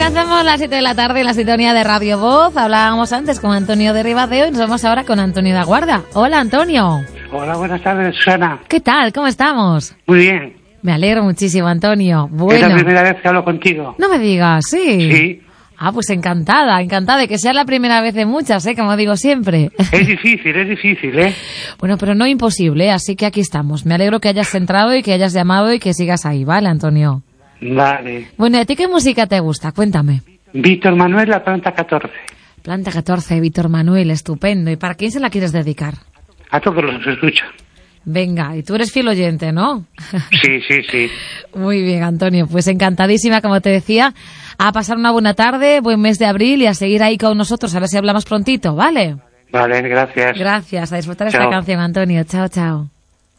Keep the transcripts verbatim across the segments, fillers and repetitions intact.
Alcanzamos las siete de la tarde en la sintonía de Radio Voz. Hablábamos antes con Antonio de Ribadeo y nos vamos ahora con Antonio de Aguarda. Hola, Antonio. Hola, buenas tardes, Susana. ¿Qué tal? ¿Cómo estamos? Muy bien. Me alegro muchísimo, Antonio. Bueno. Es la primera vez que hablo contigo. No me digas, ¿sí? Sí. Ah, pues encantada, encantada de que sea la primera vez de muchas, ¿eh? Como digo siempre. Es difícil, es difícil, ¿eh? Bueno, pero no imposible, ¿eh? Así que aquí estamos. Me alegro que hayas entrado y que hayas llamado y que sigas ahí, ¿vale, Antonio? Vale. Bueno, ¿y a ti qué música te gusta? Cuéntame. Víctor Manuel, La Planta catorce. Planta catorce, Víctor Manuel, estupendo. ¿Y para quién se la quieres dedicar? A todos los que escuchan. Venga, y tú eres fiel oyente, ¿no? Sí, sí, sí. Muy bien, Antonio, pues encantadísima, como te decía, a pasar una buena tarde, buen mes de abril y a seguir ahí con nosotros, a ver si hablamos prontito, ¿vale? Vale, gracias. Gracias, a disfrutar Chao. esta canción, Antonio. Chao, chao.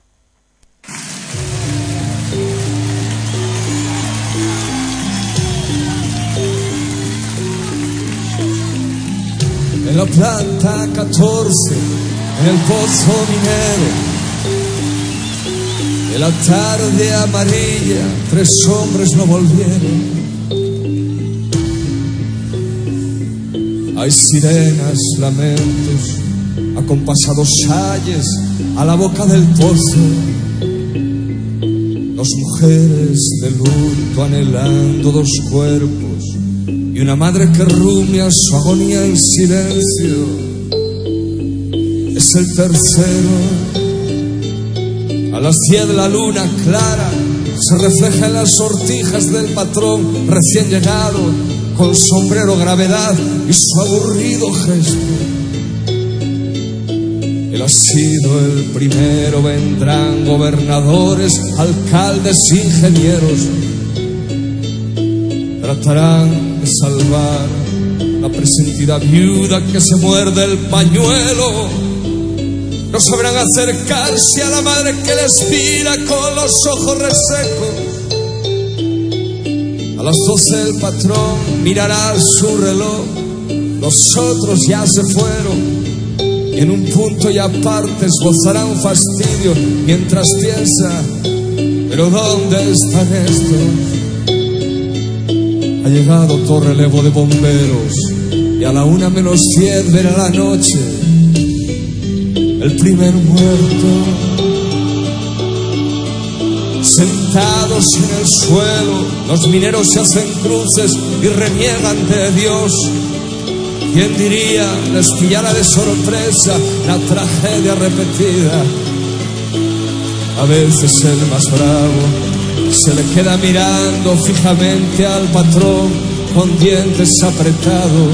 En la planta catorce, en el pozo minero, en la tarde amarilla, tres hombres no volvieron. Hay sirenas, lamentos, acompasados ayes a la boca del pozo. Dos mujeres de luto anhelando dos cuerpos y una madre que rumia su agonía en silencio. Es el tercero. A las diez la luna clara se refleja en las sortijas del patrón recién llegado, con sombrero, gravedad y su aburrido gesto. Él ha sido el primero, vendrán gobernadores, alcaldes, ingenieros. Tratarán de salvar la presentida viuda que se muerde el pañuelo. No sabrán acercarse a la madre que les mira con los ojos resecos. A las doce el patrón mirará su reloj. Los otros ya se fueron y en un punto y aparte esbozarán fastidio mientras piensa, ¿pero dónde están estos? Ha llegado otro relevo de bomberos y a la una menos diez verá la noche el primer muerto. Sentados en el suelo, los mineros se hacen cruces y reniegan de Dios. ¿Quién diría les pillara de sorpresa la tragedia repetida? A veces el más bravo se le queda mirando fijamente al patrón con dientes apretados.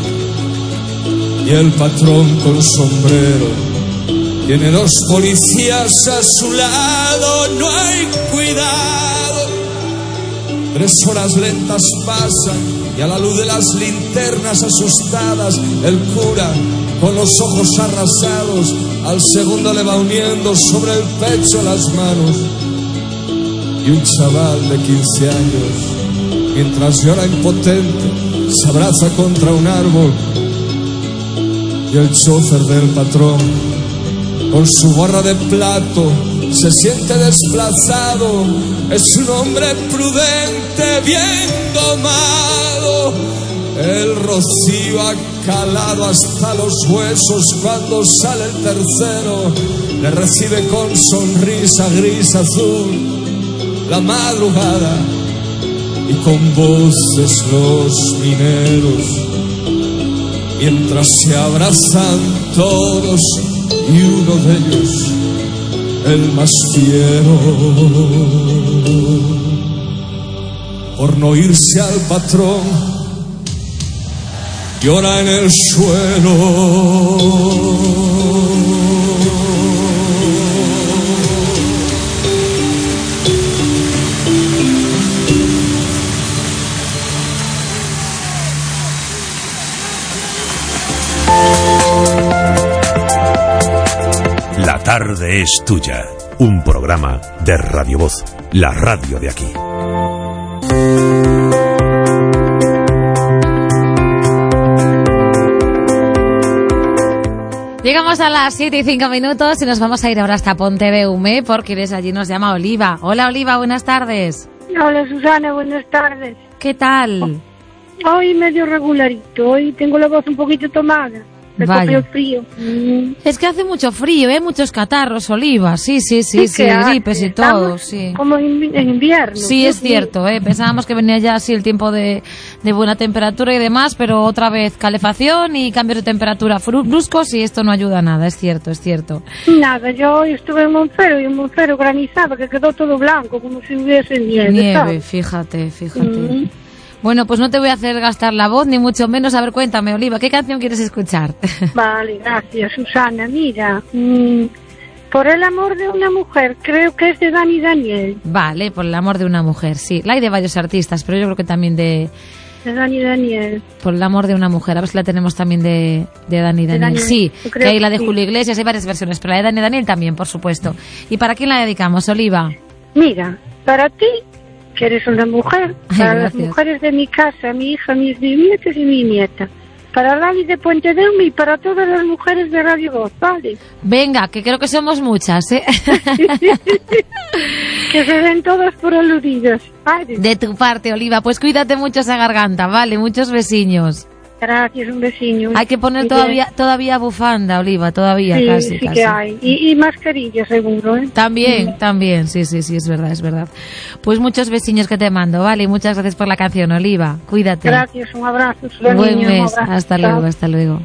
Y el patrón con sombrero tiene dos policías a su lado, no hay cuidado. Tres horas lentas pasan y a la luz de las linternas asustadas, el cura, con los ojos arrasados, al segundo le va uniendo sobre el pecho las manos. Y un chaval de quince años, mientras llora impotente, se abraza contra un árbol. Y el chofer del patrón, con su gorra de plato, se siente desplazado. Es un hombre prudente, bien domado. El rocío ha calado hasta los huesos cuando sale el tercero. Le recibe con sonrisa gris azul la madrugada y con voces los mineros, mientras se abrazan todos y uno de ellos, el más fiero, por no irse al patrón, llora en el suelo. La tarde es tuya. Un programa de Radio Voz, la radio de aquí. Llegamos a las siete y cinco minutos y nos vamos a ir ahora hasta Pontedeume porque desde allí nos llama Oliva. Hola Oliva, buenas tardes. Hola Susana, buenas tardes. ¿Qué tal? hoy medio regularito, hoy tengo la voz un poquito tomada. Me cogió el frío. Mm. Es que hace mucho frío, ¿eh? Muchos catarros, Oliva. Sí, sí, sí, sí, sí gripes y todo, sí. Como en, en invierno. Sí, es cierto, ¿eh? Pensábamos que venía ya así el tiempo de, de buena temperatura y demás, pero otra vez calefacción y cambios de temperatura bruscos y esto no ayuda a nada, es cierto, es cierto. Nada, yo hoy estuve en Monfero y en Monfero granizaba, que quedó todo blanco, como si hubiese nieve. Nieve, ¿sabes? fíjate, fíjate. Mm. Bueno, pues no te voy a hacer gastar la voz, ni mucho menos. A ver, cuéntame, Oliva, ¿qué canción quieres escuchar? Vale, gracias, Susana. Mira, mmm, Por el amor de una mujer, creo que es de Dani Daniel. Vale, Por el amor de una mujer, sí. La hay de varios artistas, pero yo creo que también de... De Dani Daniel. Por el amor de una mujer, a ver si la tenemos también de, de Dani Daniel. Daniel. Sí, que hay la de sí. Julio Iglesias, hay varias versiones, pero la de Dani Daniel también, por supuesto. ¿Y para quién la dedicamos, Oliva? Mira, para ti, que eres una mujer, Ay, para gracias. las mujeres de mi casa, mi hija, mis bisnietos y mi nieta, para Lali de Puente de Umi y para todas las mujeres de Radio Voz, ¿vale? Venga, que creo que somos muchas, ¿eh? Que se den todas por aludidas, ¿vale? De tu parte, Oliva, pues cuídate mucho esa garganta, ¿vale? Muchos besiños. Gracias, un besillo. Hay que poner todavía todavía bufanda, Oliva, todavía, sí, casi, sí casi. que hay. Y, y mascarilla, seguro, ¿eh? También, sí. también, sí, sí, sí, es verdad, es verdad. Pues muchos besiños que te mando, ¿vale? Y muchas gracias por la canción, Oliva. Cuídate. Gracias, un abrazo. Buen niño, mes, un abrazo. hasta Chao. luego, hasta luego.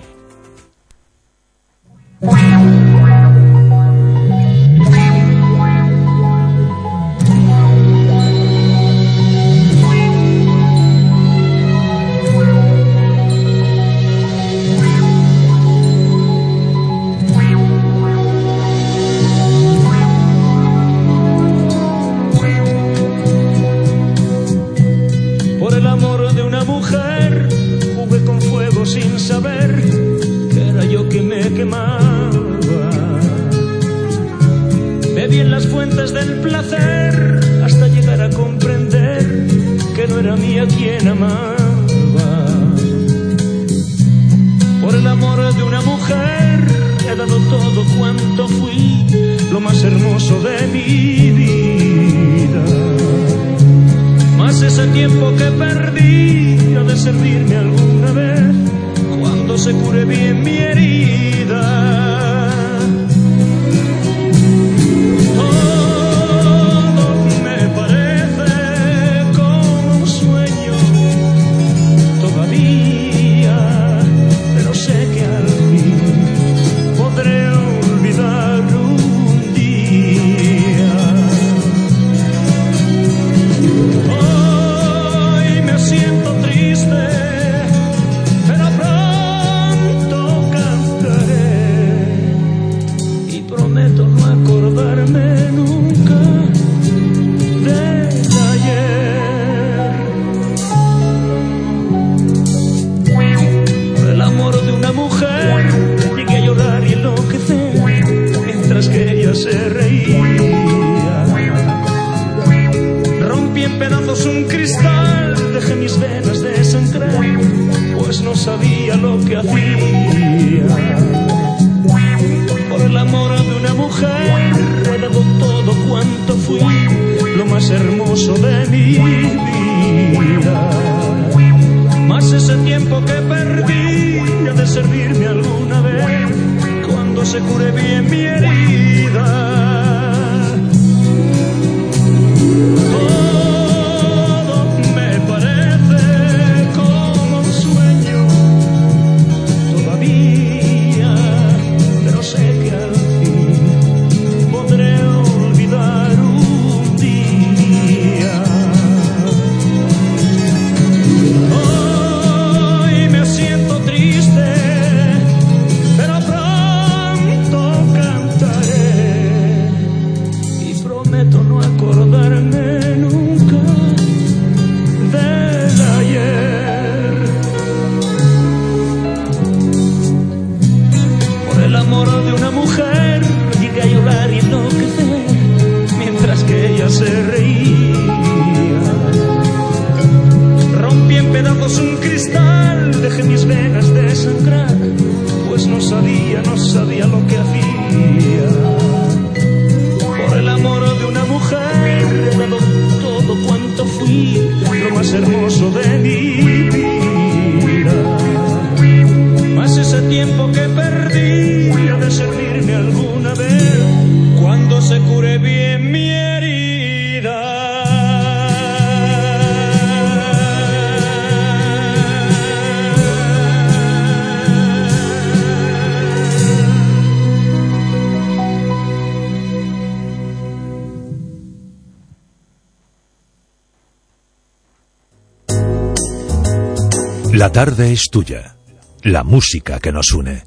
Lo más hermoso de mi vida. La tarde es tuya, la música que nos une.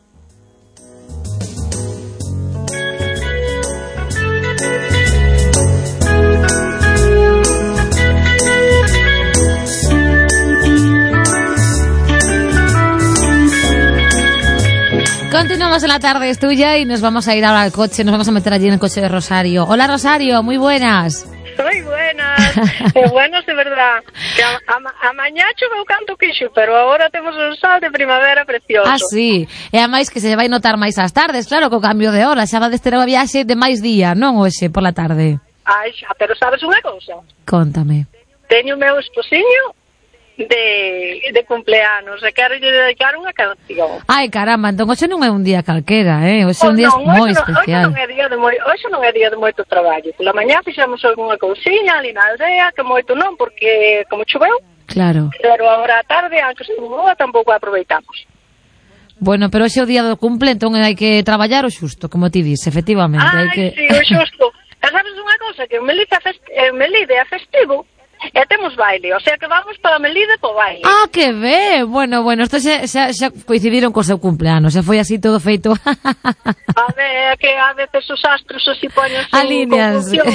Continuamos en La tarde es tuya y nos vamos a ir ahora al coche, nos vamos a meter allí en el coche de Rosario. Hola Rosario, muy buenas. Moi buenas, e buenas de verdad. Que a, a, a mañá choveu canto quixo, pero agora temos un sol de primavera precioso. Ah, sí. E a máis que se vai notar máis as tardes, claro, co cambio de hora. Xa vades ter unha viaxe de máis día, non hoxe, por la tarde. Ai, xa, pero sabes unha cousa? Contame. Teño o meu esposiño de, de cumpleanos e quero lle dedicar unha canción. Ai, caramba, entón hoxe non é un día calquera, eh? Hoxe é un día non, moi hoxe especial. Non, hoxe non é día de moi, hoxe non é día de moito traballo. Pola mañá fixemos algunha cousiña ali na aldea, que moito non, porque como choveu. Claro. Pero agora a tarde, antes de boa, tampouco aproveitamos. Bueno, pero hoxe é o día do cumple, entón hai que traballar o xusto, como ti dis, efectivamente. Ai, hai que... sí, o xusto. E sabes unha cousa, que o Melide, fest... eh, Melide é festivo, e temos baile, o sea que vamos para Melide po baile. Ah, que ben, bueno, bueno, isto xa, xa, xa coincidiron co seu cumpleanos, xa foi así todo feito. A ver, que a veces os astros así poñen en confusión.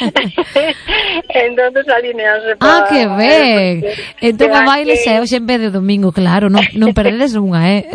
Entonces alineanse para... Ah, que ben. Entón o baile xa é hoxe en vez de domingo, claro, non, non perdedes unha, eh.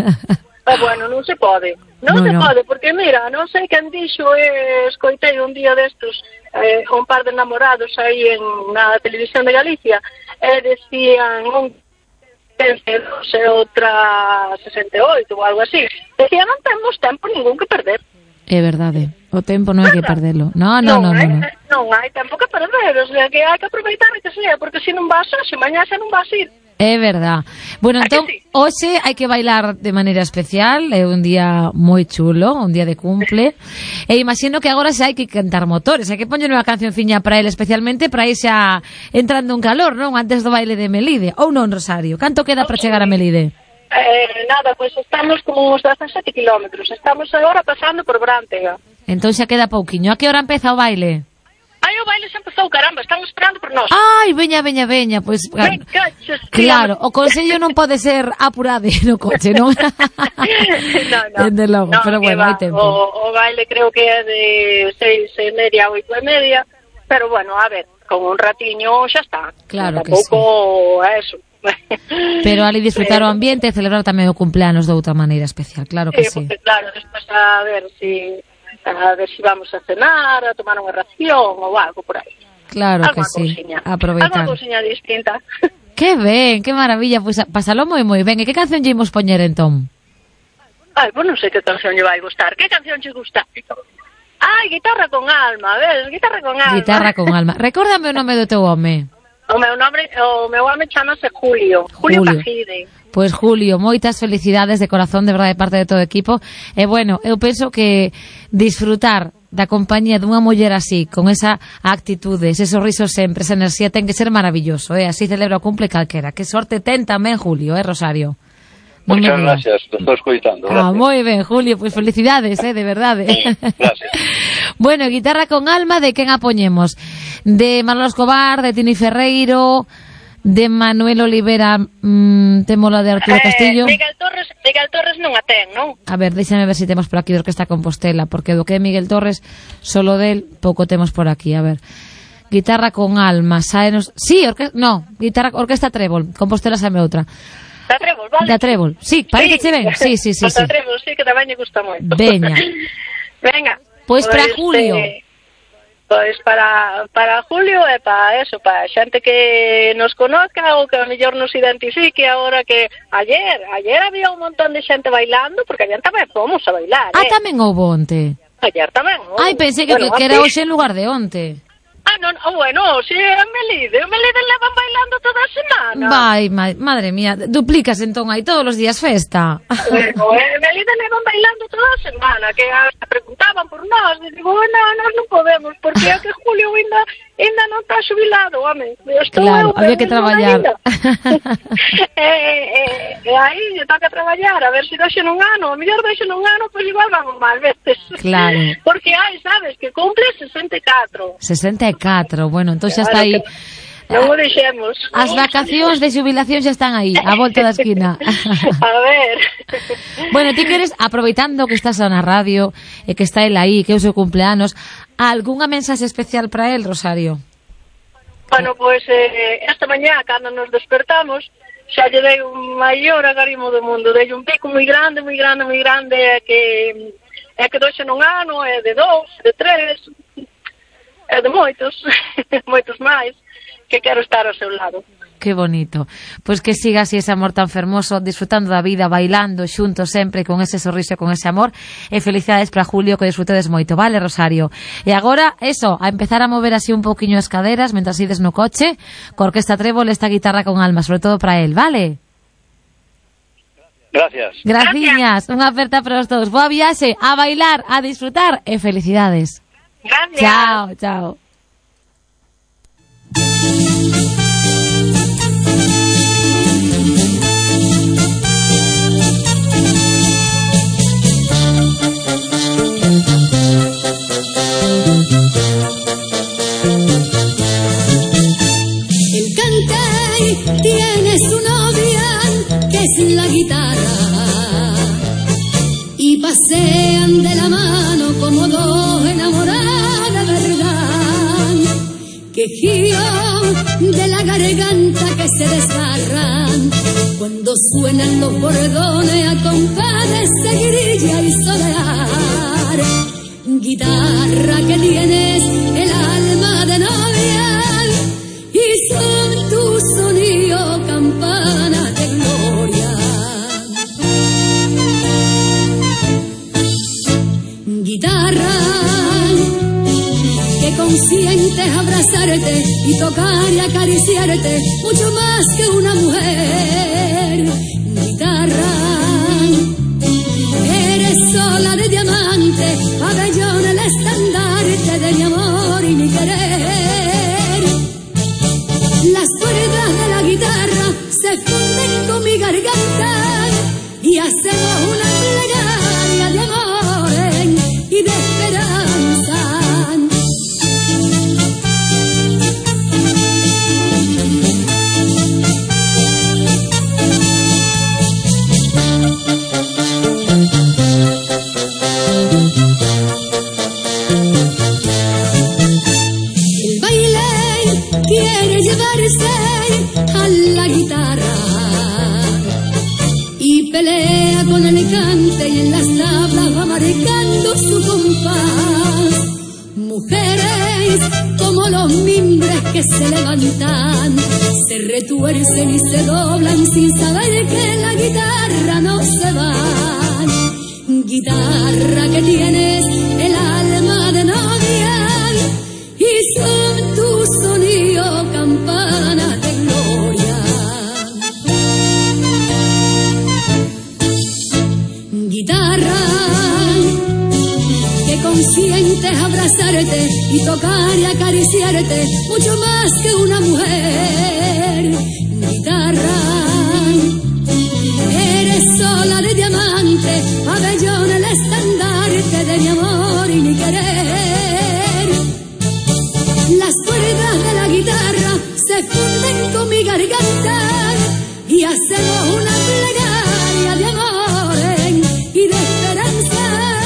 Ah, bueno, non se pode. Non no, se no. pode, porque mira, non sei quen dixo, eh, escoitei un día destos eh, un par de namorados aí en, na televisión de Galicia, e eh, decían un vencedor e outra sesenta e oito ou algo así. Decían, non temos tempo ningún que perder. É verdade, o tempo non hai que perderlo. No, no, no, non, no, hai, no. non hai tempo que perder, o sea, que hai que aproveitar que sea, porque se non vas hoxe, mañá xa non vas ir. É verdad. Bueno, entón, sí? Hoxe hai que bailar de maneira especial, é un día moi chulo, un día de cumple, e imagino que agora xa hai que cantar motores, hai que poñer unha cancionciña para ele, especialmente para ir xa entrando en calor, non? Antes do baile de Melide, ou non, Rosario? Canto queda para chegar a Melide? Eh, nada, pois pues estamos como uns dezasete kilómetros, estamos agora pasando por Brantega. Entón xa queda pouquiño. A que hora empeza o baile? Ai, o baile xa empezou, caramba, están esperando por nós. Ai, veña, veña, veña, pois... Pues, claro, o consello non pode ser apurade no coche, non? no, no, Dende logo, no, pero bueno, hai tempo. O, o baile creo que é de seis e media a oito e media, pero bueno, a ver, con un ratiño xa está. Claro que sí. Tampouco é eso. Pero ali disfrutar o ambiente e celebrar tamén o cumpleanos de outra maneira especial, claro que sí. Sí, porque claro, despois a ver si... a ver si vamos a cenar, a tomar unha ración ou algo por aí. Claro algo que sí, cousiña. aproveitar. Algo cousiña distinta. Que ben, que maravilla, pois pues, pasalo moi moi ben. E que canción lle imos poñer entón? Ai, pois non sei que canción lle vai gustar. Que canción lle gusta? Ai, Guitarra con Alma, ves? Guitarra con Alma. Guitarra con Alma. Recórdame o nome do teu home. O meu nome, o meu home chamase Julio, Julio, Julio. Pajide. Pois Julio, moitas felicidades de corazón, de verdade, de parte de todo o equipo. E bueno, eu penso que disfrutar da compañía dunha muller así, con esa actitude, ese sorriso sempre, esa enerxía, ten que ser maravilloso, eh? Así celebra o cumple calquera. Que sorte ten tamén Julio, eh, Rosario? Non Muchas gracias, lo estou escoitando. Ah, moi ben, Julio, pois pues felicidades, eh, de verdade. Sí, gracias. Bueno, Guitarra con Alma, de quen a poñemos? De Manolo Escobar, de Tini Ferreiro, de Manuel Olivera, mmm, temos la de Arturo eh, Castillo. Miguel Torres, Miguel Torres non a ten, non? A ver, déxame ver se si temos por aquí de Orquesta Compostela, porque do que é Miguel Torres, solo del, pouco temos por aquí, a ver. Guitarra con Alma, saenos... Sí, orque... no, guitarra, Orquesta Trébol, Compostela sabe outra. Da Trébol, vale? Da Trébol, sí, parece que che ben. Sí, sí, sí, sí. Da Trébol, sí, que tamén lle gusta moito. Veña. Venga. Pois pues para Julio. Eh, Pois para, para Julio e para eso, para xente que nos conozca ou que a mellor nos identifique agora que ayer, ayer había un montón de xente bailando, porque ayer tamén fomos a bailar, Ah, eh? tamén houve onte. Ayer tamén, oh. Ai, pensei que, bueno, que era hoxe en lugar de onte. Ah, non, oh, bueno, si é Melide, o Melide levan bailando toda a semana. Vai, ma, madre mía, duplicas entón aí todos os días festa. Bueno, eh, Melide levan bailando toda a semana, que a, preguntaban por nós, e digo, no, nós non podemos, porque é que Julio ainda, ainda non está xubilado, home. Estou Claro, eu, había que traballar. e, e, e aí lle toca traballar, a ver se deixo nun ano, a mellor deixo nun ano, pois igual vamos mal veces. Claro. Porque hai, sabes, que cumple sesenta e catro. sesenta e catro, bueno, entón xa Claro, está aí que... Non o deixemos. As vacacións de xubilación xa están aí, a volta da esquina. A ver. Bueno, ti queres, aproveitando que estás na radio e que está el aí, que é o seu cumpleanos, algunha mensaxe especial para el, Rosario? Bueno, pois eh, esta mañá, cando nos despertamos, xa lle dei un maior agarimo do mundo, dei un pico moi grande, moi grande, moi grande, é que é que doxe nun ano, é de dous, de tres, é de moitos, moitos máis, que quero estar ao seu lado. Que bonito. Pois que siga así ese amor tan fermoso, disfrutando da vida, bailando xuntos sempre, con ese sorriso, con ese amor, e felicidades para Julio, que disfrutedes moito, vale, Rosario? E agora, eso, a empezar a mover así un pouquiño as caderas, mentras ides no coche, co Orquesta Trébol, esta guitarra con alma, sobre todo para él, vale? Gracias. Graciñas, unha aperta para os dous. Boa viaxe, a bailar, a disfrutar, e felicidades. Gracias. Chao, chao. El cantey tiene su novia, que es la guitarra, y pasean de la mano como dos enamoradas de verdad, quejío de la garganta que se desgarran cuando suenan los bordones a compás de seguirilla y solear. Guitarra que tienes el alma de novia y son tu sonido campana de gloria. Guitarra que consientes abrazarte y tocar y acariciarte mucho más que una mujer. Guitarra, eres sola de diamante, pabellón, el estandarte de mi amor y mi querer. Las cuerdas de la guitarra se funden con mi garganta y hacemos una plegaria de amor y de esperanza. El baile quiere llevarse a la guitarra y pelea con el cante y en las tablas va marcando su compás. Mujeres como los mimbres que se levantan, se retuercen y se doblan sin saber que la guitarra no se va. Guitarra que tienes el alma de novia y son tu sonido campana de gloria. Guitarra que consientes abrazarte y tocar y acariciarte mucho más que una mujer. Guitarra, eres sola de diamante, pabellón, el estandarte de mi amor y mi querer. Las cuerdas de la guitarra se funden con mi garganta y hacemos una plegaria de amor y de esperanza.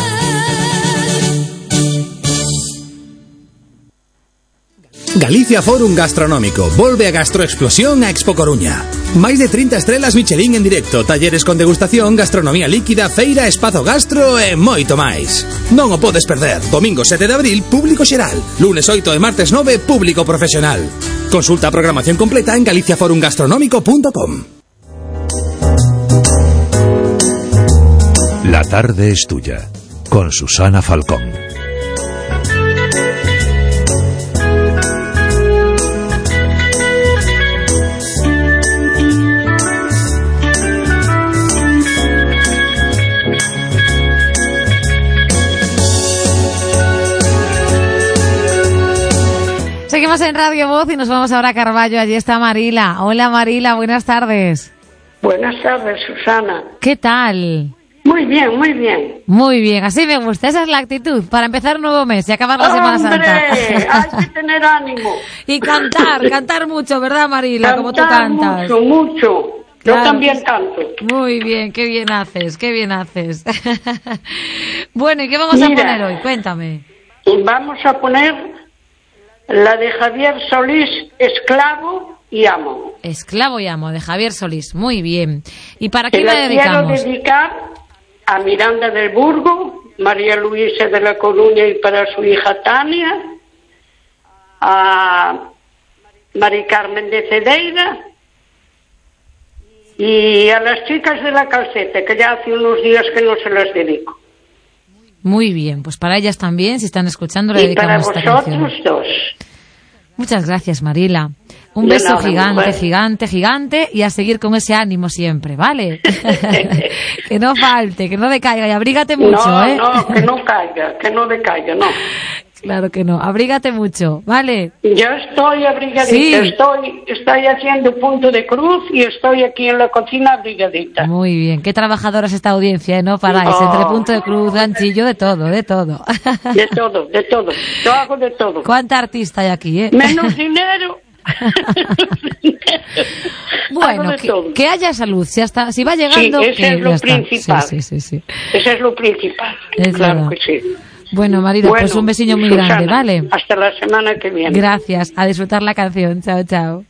Galicia Forum Gastronómico volve a Gastroexplosión a Expo Coruña. Máis de trinta estrelas Michelin en directo, talleres con degustación, gastronomía líquida, feira, espazo gastro e moito máis. Non o podes perder. Domingo sete de abril, público xeral. Lunes oito e martes nove, público profesional. Consulta a programación completa en galicia forum gastronómico punto com. La tarde es tuya, con Susana Falcón. Seguimos en Radio Voz y nos vamos ahora a Carballo. Allí está Marila. Hola Marila, buenas tardes. Buenas tardes, Susana. ¿Qué tal? Muy bien, muy bien. Muy bien, así me gusta. Esa es la actitud para empezar un nuevo mes y acabar la Semana Santa. ¡Hombre! Hay que tener ánimo. Y cantar, cantar mucho, ¿verdad, Marila? Cantar Como tú cantas. mucho, mucho. Claro. Yo también canto. Muy bien, qué bien haces, qué bien haces. Bueno, ¿y qué vamos Mira, a poner hoy? Cuéntame. Vamos a poner la de Javier Solís, Esclavo y Amo. Esclavo y Amo, de Javier Solís. Muy bien. ¿Y para Que quién la la dedicamos? quiero dedicar a Miranda del Burgo, María Luisa de la Coruña y para su hija Tania, a Mari Carmen de Cedeira y a las chicas de la Calceta, que ya hace unos días que no se las dedico. Muy bien, pues para ellas también, si están escuchando, le Y para dedicamos esta vosotros canción. dos. Muchas gracias, Marila. Un De beso nada, gigante, mujer. gigante, gigante y a seguir con ese ánimo siempre, ¿vale? Que no falte, que no decaiga y abrígate mucho, no, ¿eh? no, que no caiga, que no decaiga, no. Claro que no, abrígate mucho, ¿vale? Yo estoy abrigadita, Sí. estoy, estoy haciendo punto de cruz y estoy aquí en la cocina abrigadita. Muy bien, qué trabajadora es esta audiencia, ¿eh? No paráis, Oh. entre punto de cruz, ganchillo, de todo, de todo. De todo, de todo. Yo hago de todo. ¿Cuánta artista hay aquí, eh? Menos dinero. Bueno, Hago de que, todo. que haya salud, si, hasta, si va llegando, Sí, ese que es lo ya está. principal. Sí, sí, sí, sí. Eso es lo principal. Es claro verdad. que sí. Bueno, Marila, Bueno, pues un besillo muy Susana, grande, ¿vale? Hasta la semana que viene. Gracias, a disfrutar la canción. Chao, chao.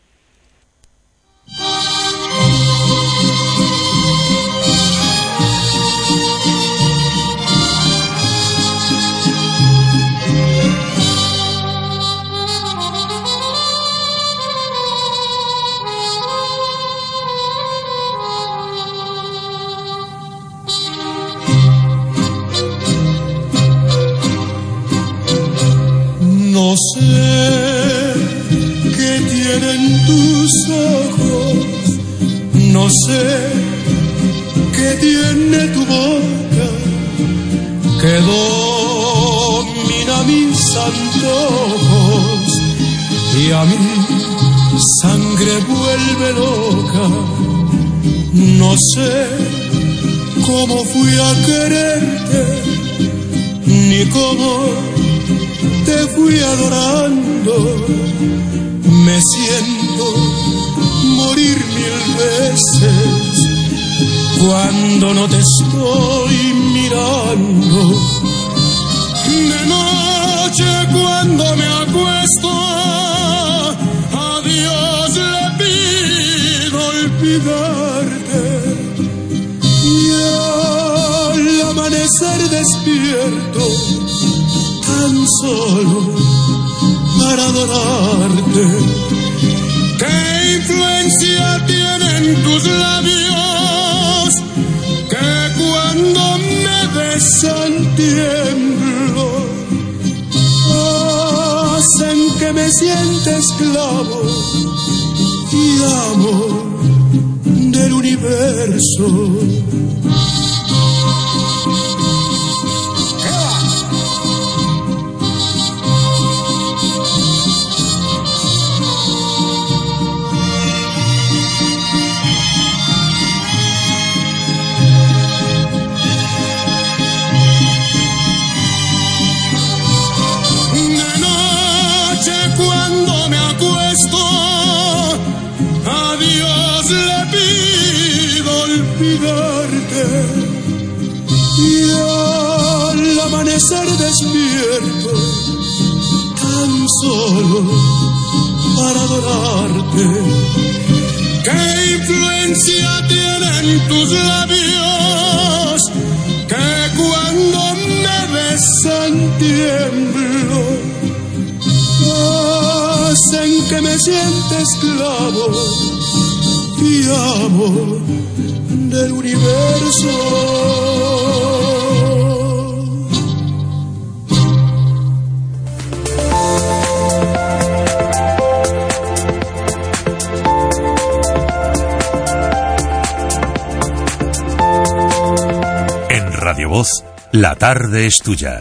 No sé qué tienen tus ojos, no sé qué tiene tu boca, que domina mis antojos y a mi sangre vuelve loca. No sé cómo fui a quererte, ni cómo te fui adorando. Me siento morir mil veces cuando no te estoy mirando. De noche cuando me acuesto, a Dios le pido olvidarte, y al amanecer despierto tan solo para adorarte. ¿Qué influencia tienen tus labios que cuando me besan tiemblo? Hacen que me sienta esclavo y amo del universo. Cuando me acuesto, a Dios le pido olvidarte, y al amanecer despierto tan solo para adorarte. ¿Qué influencia tienen tus labios que cuando me besan tiemblo? Hacen que me sienta esclavo y amo del universo. En Radio Voz, la tarde es tuya.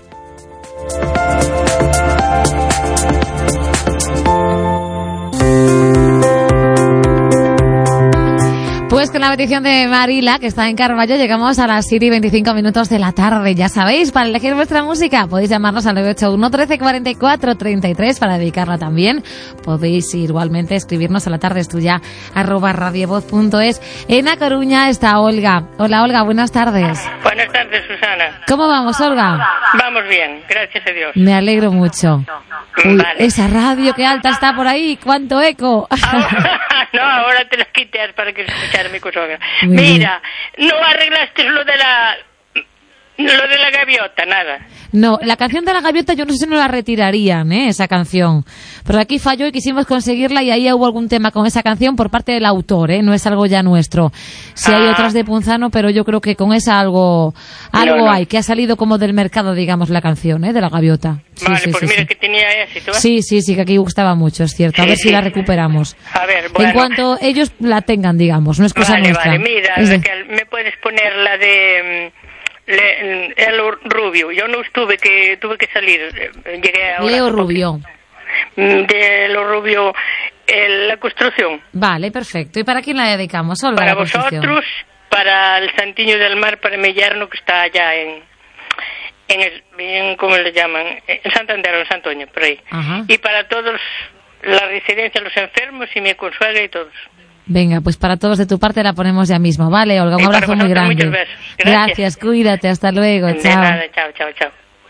Pues con la petición de Marila, que está en Carballo, llegamos a las siete y veinticinco minutos de la tarde. Ya sabéis, para elegir vuestra música podéis llamarnos al nueve ocho uno, trece, cuarenta y cuatro, treinta y tres para dedicarla también. Podéis igualmente escribirnos a la tarde es tuya arroba radiovoz punto es. En A Coruña está Olga. Hola Olga, buenas tardes. Buenas tardes, Susana. ¿Cómo vamos, Olga? Vamos bien, gracias a Dios. Me alegro mucho. Uy, vale. Esa radio que alta está por ahí, cuánto eco. No, ahora te las quites para que escuchar mi cosoga. Mira, no arreglaste lo de la lo de la gaviota, nada. No, la canción de la gaviota yo no sé si no la retirarían, ¿eh? Esa canción. Pero aquí falló y quisimos conseguirla y ahí hubo algún tema con esa canción por parte del autor, ¿eh? No es algo ya nuestro. Sí ah. hay otras de Punzano, pero yo creo que con esa algo algo no, no. hay, que ha salido como del mercado, digamos, la canción, ¿eh? De la gaviota. Sí, vale, sí, pues sí, mira sí. que tenía éxito, ¿eh? Sí, sí, sí, que aquí gustaba mucho, es cierto. A sí, ver sí. si la recuperamos. A ver, bueno. En cuanto ellos la tengan, digamos, no es cosa vale, nuestra. Vale, mira, es de... Raquel, ¿me puedes poner la de... Le, Leo Rubio? Yo no estuve, que tuve que salir. Llegué ahora. Leo Rubio. De Leo Rubio, eh, la construcción. Vale, perfecto. ¿Y para quién la dedicamos? Olga, para la vosotros, para el Santiño del Mar, para mi yerno que está allá en, en, el, en ¿cómo le llaman? En Santander, en Santoña, por ahí. Ajá. Y para todos, la residencia, los enfermos y mi consuegra y todos. Venga, pues para todos de tu parte la ponemos ya mismo, ¿vale, Olga? Un y abrazo muy grande. Muchos besos. Gracias. Gracias, cuídate, hasta luego, de chao. Nada, chao, chao, chao.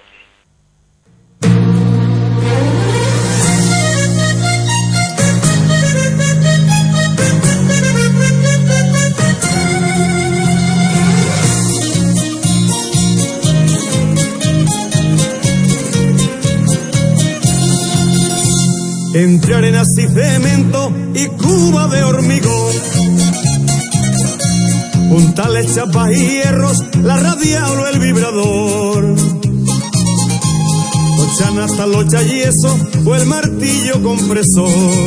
Entre arenas y cemento y cuba de hormigón, puntales, chapas y hierros, la radial o el vibrador, lochana hasta locha yeso o el martillo compresor.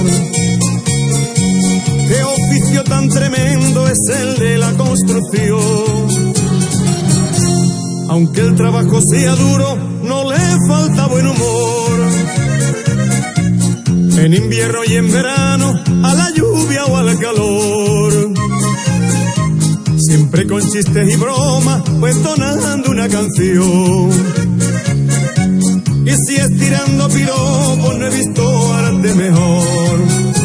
Qué oficio tan tremendo es el de la construcción. Aunque el trabajo sea duro, no le falta buen humor. En invierno y en verano, a la lluvia o al calor, siempre con chistes y bromas, pues entonando una canción. Y si es tirando piropos, no he visto arte mejor.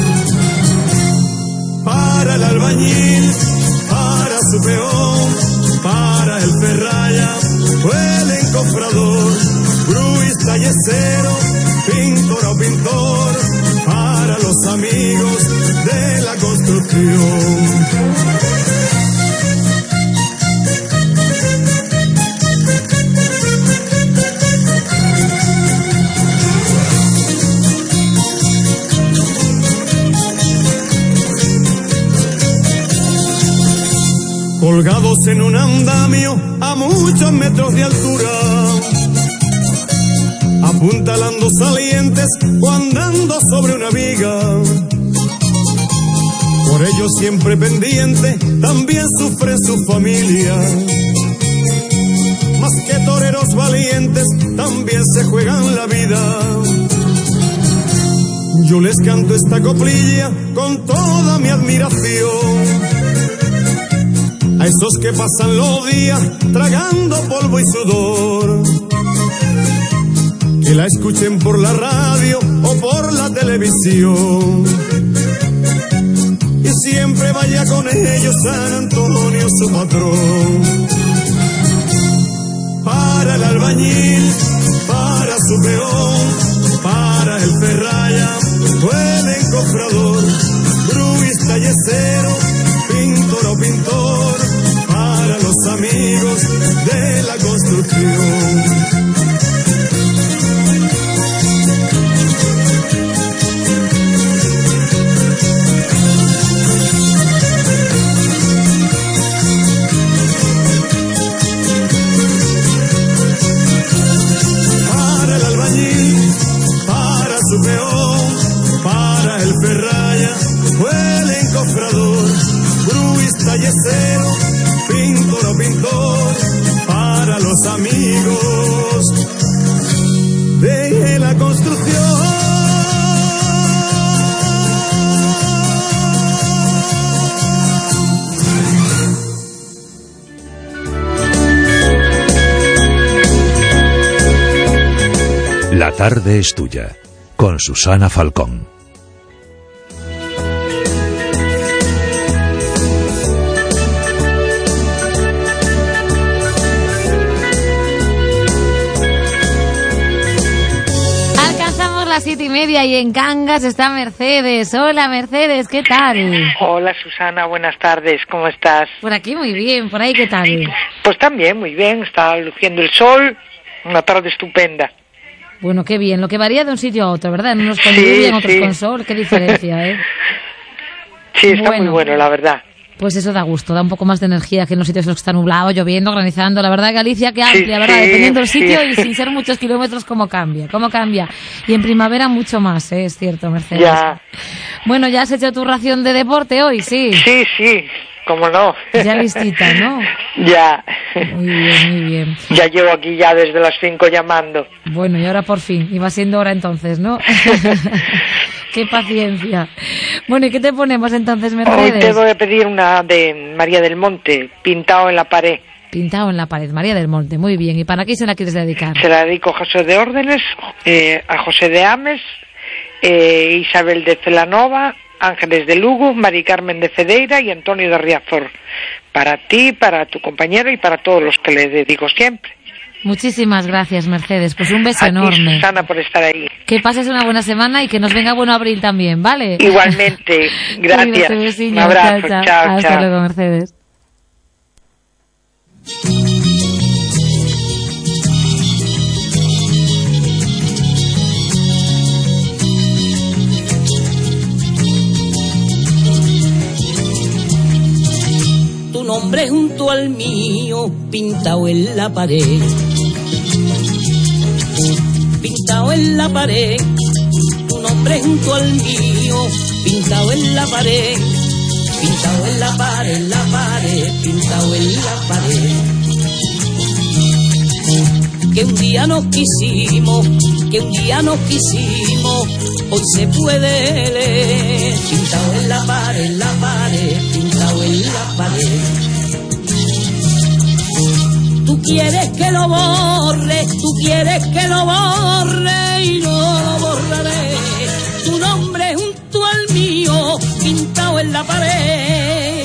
Para el albañil, para su peón, para el ferraya, o el encofrador, gruista, yesero, pintor o pintor, para los amigos de la construcción. Colgados en un andamio a muchos metros de altura, apuntalando salientes o andando sobre una viga. Por ello siempre pendiente, también sufre su familia. Más que toreros valientes, también se juegan la vida. Yo les canto esta coplilla con toda mi admiración a esos que pasan los días tragando polvo y sudor. Que la escuchen por la radio o por la televisión. Y siempre vaya con ellos San Antonio su patrón. Para el albañil, para su peón, para el ferraya, o el encofrador, gruista, yesero, pintor o pintor, para los amigos de la construcción. Yesero, pintor o pintor, para los amigos de la construcción. La tarde es tuya, con Susana Falcón. Alcanzamos las siete y media y en Cangas está Mercedes. Hola Mercedes, ¿qué tal? Hola Susana, buenas tardes, ¿cómo estás? Por aquí muy bien, por ahí ¿qué tal? Pues también muy bien, está luciendo el sol, una tarde estupenda. Bueno, qué bien, lo que varía de un sitio a otro, ¿verdad? En unos con lluvia, en otros sí. con sol, qué diferencia, ¿eh? Sí, está bueno, muy bueno, la verdad. Pues eso da gusto, da un poco más de energía que en los sitios en los que está nublado, lloviendo, granizando. La verdad, Galicia, que amplia, sí, ¿verdad? Sí, dependiendo del sitio sí. Y sin ser muchos kilómetros, ¿cómo cambia? ¿Cómo cambia? Y en primavera mucho más, ¿eh? Es cierto, Mercedes. Ya. Bueno, ¿ya has hecho tu ración de deporte hoy? Sí. Sí, sí. ¿Cómo no? Ya listita, ¿no? Ya. Muy bien, muy bien. Ya llevo aquí ya desde las cinco llamando. Bueno, y ahora por fin. Iba siendo hora entonces, ¿no? Qué paciencia. Bueno, ¿y qué te ponemos entonces, Mercedes? Hoy te voy a pedir una de María del Monte, Pintado en la pared. Pintado en la pared, María del Monte. Muy bien. ¿Y para qué se la quieres dedicar? Se la dedico a José de Órdenes, eh, a José de Ames, eh, Isabel de Celanova, Ángeles de Lugo, Mari Carmen de Cedeira y Antonio de Riazor. Para ti, para tu compañero y para todos los que le dedico siempre. Muchísimas gracias, Mercedes. Pues un beso a enorme. A ti, Susana, por estar ahí. Que pases una buena semana y que nos venga bueno abril también, ¿vale? Igualmente. Gracias. Un abrazo. Chao, chao. Chao, Hasta chao. luego, Mercedes. Tu nombre junto al mío, pintado en la pared. Pintado en la pared. Tu nombre junto al mío, pintado en la pared. Pintado en la pared, en la pared, pintado en la pared. Que un día nos quisimos, que un día nos quisimos, hoy se puede leer. Pintado en la pared, en la pared, pintado en la pared. Tú quieres que lo borre, tú quieres que lo borre y no lo borraré. Tu nombre junto al mío, pintado en la pared.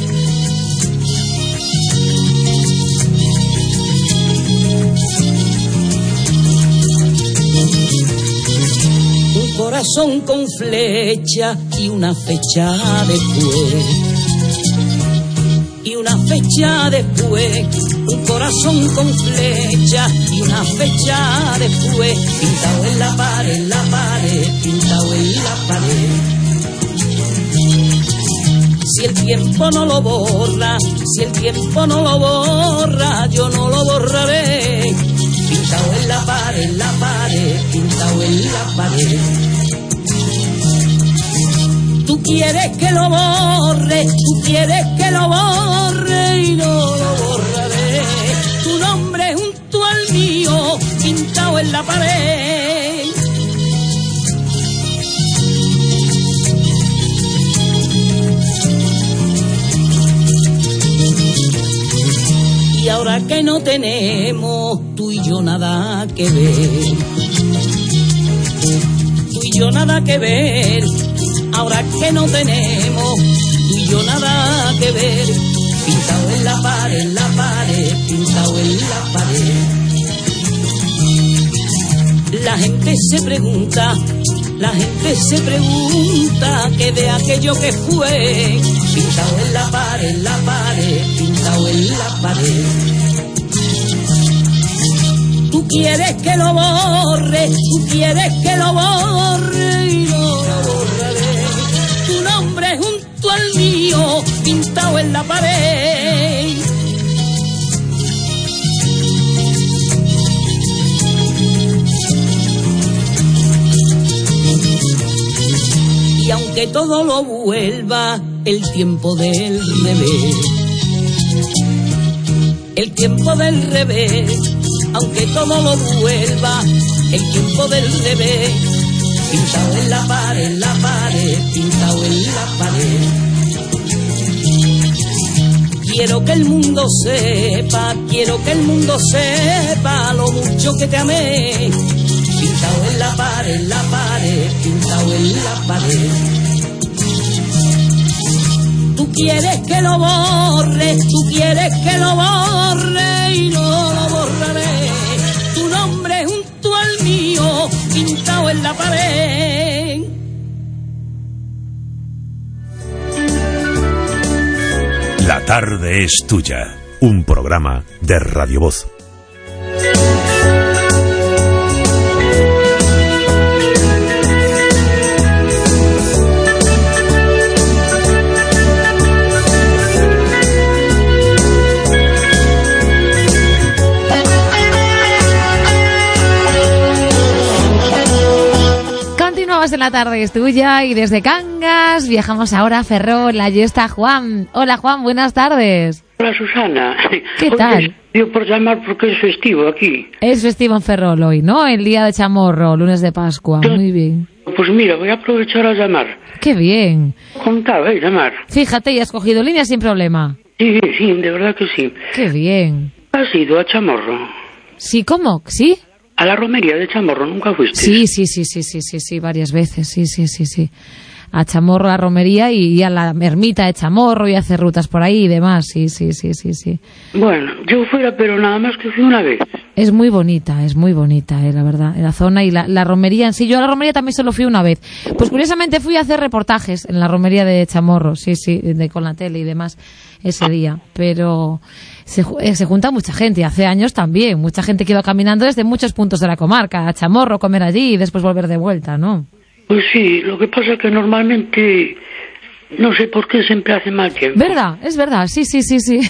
Un corazón con flecha y una fecha después. Y una fecha después, un corazón con flecha y una fecha después, pintado en la pared, en la pared, pintado en la pared. Si el tiempo no lo borra, si el tiempo no lo borra, yo no lo borraré. Pintado en la pared, en la pared, pintado en la pared. Tú quieres que lo borre, tú quieres que lo borre y no lo borraré. Tu nombre junto al mío, pintado en la pared. Y ahora que no tenemos tú y yo nada que ver, tú y yo nada que ver. Ahora que no tenemos tú y yo nada que ver, pintado en la pared, en la pared, pintado en la pared. La gente se pregunta, la gente se pregunta que de aquello que fue, pintado en la pared, en la pared, pintado en la pared. Tú quieres que lo borre, tú quieres que lo borre y no lo borraré. Tu nombre junto al mío, pintado en la pared. Y aunque todo lo vuelva el tiempo del revés, el tiempo del revés, aunque todo lo vuelva el tiempo del revés, pintado en la pared, en la pared, pintado en la pared. Quiero que el mundo sepa, quiero que el mundo sepa lo mucho que te amé. pintado en la pared, la pared, pintado en la pared. Tú quieres que lo borre, tú quieres que lo borre y no lo borraré. Tu nombre junto al mío, pintado en la pared. La tarde es tuya, un programa de Radio Voz. En la tarde es tuya y desde Cangas viajamos ahora a Ferrol. Allí está Juan. Hola Juan, buenas tardes. Hola Susana. ¿Qué Oye, tal? Yo por llamar porque es festivo aquí. Es festivo en Ferrol hoy, ¿no? El día de Chamorro, lunes de Pascua. Muy bien. Pues mira, voy a aprovechar a llamar. Qué bien. Contaba, ¿eh? Llamar. Fíjate, ya has cogido línea sin problema. Sí, sí, de verdad que sí. Qué bien. ¿Has ido a Chamorro? Sí, ¿cómo? ¿Sí? ¿A la romería de Chamorro nunca fuiste? Sí, sí, sí, sí, sí, sí, sí, varias veces, sí, sí, sí, sí. A Chamorro, a la romería y a la ermita de Chamorro y hacer rutas por ahí y demás, sí, sí, sí, sí, sí. Bueno, yo fuera, pero nada más que fui una vez. Es muy bonita, es muy bonita, eh, la verdad, la zona y la, la romería en sí. Yo a la romería también solo fui una vez. Pues curiosamente fui a hacer reportajes en la romería de Chamorro, sí, sí, de, con la tele y demás ese día, pero se, eh, se junta mucha gente, y hace años también, mucha gente que iba caminando desde muchos puntos de la comarca, a Chamorro, comer allí y después volver de vuelta, ¿no? Pues sí, lo que pasa es que normalmente no sé por qué siempre hace mal tiempo. ¿Verdad? Es verdad, sí, sí, sí, sí.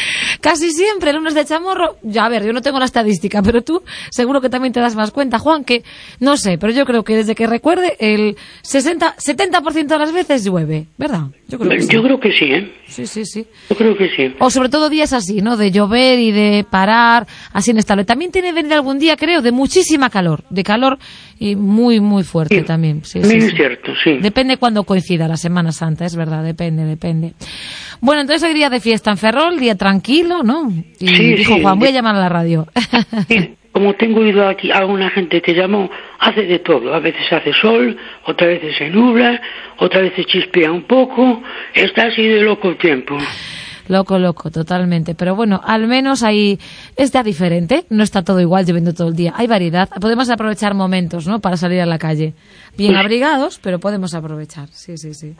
Casi siempre, lunes de Chamorro, ya a ver, yo no tengo la estadística, pero tú seguro que también te das más cuenta, Juan, que no sé, pero yo creo que desde que recuerde el sesenta, setenta por ciento de las veces llueve, ¿verdad? Yo creo que sí. Yo creo que sí, ¿eh? Sí, sí, sí. Yo creo que sí. O sobre todo días así, ¿no? De llover y de parar, así inestable. También tiene que venir algún día, creo, de muchísima calor, de calor y muy, muy fuerte sí, también. Sí, también sí, es sí. cierto, sí. Depende cuando coincida la Semana Santa, es verdad, depende, depende. Bueno, entonces el día de fiesta en Ferrol, día tranquilo, ¿no? Y sí, dijo sí, Juan, voy a llamar a la radio. Sí, como tengo oído aquí a alguna gente que llamó, hace de todo. A veces hace sol, otras veces se nubla, otras veces chispea un poco. Está así de loco el tiempo. Loco, loco, totalmente. Pero bueno, al menos ahí está diferente. No está todo igual lloviendo todo el día. Hay variedad. Podemos aprovechar momentos, ¿no? Para salir a la calle. Bien sí. abrigados, pero podemos aprovechar. Sí, sí, sí.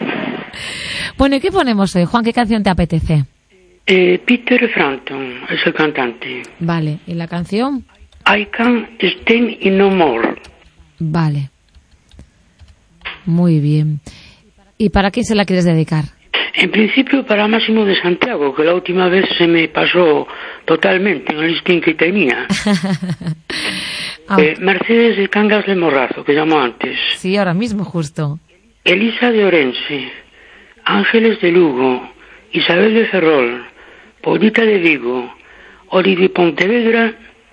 Bueno, ¿y qué ponemos hoy? Juan, ¿qué canción te apetece? Eh, Peter Frampton es el cantante. Vale. ¿Y la canción? I Can't Stand It No More. Vale. Muy bien. ¿Y para quién se la quieres dedicar? En principio para Máximo de Santiago, que la última vez se me pasó totalmente en el listín que tenía. ah. eh, Mercedes de Cangas de Morrazo, que llamó antes. Sí, ahora mismo justo. Elisa de Orense, Ángeles de Lugo, Isabel de Ferrol, Paulita de Vigo, Oli de Pontevedra,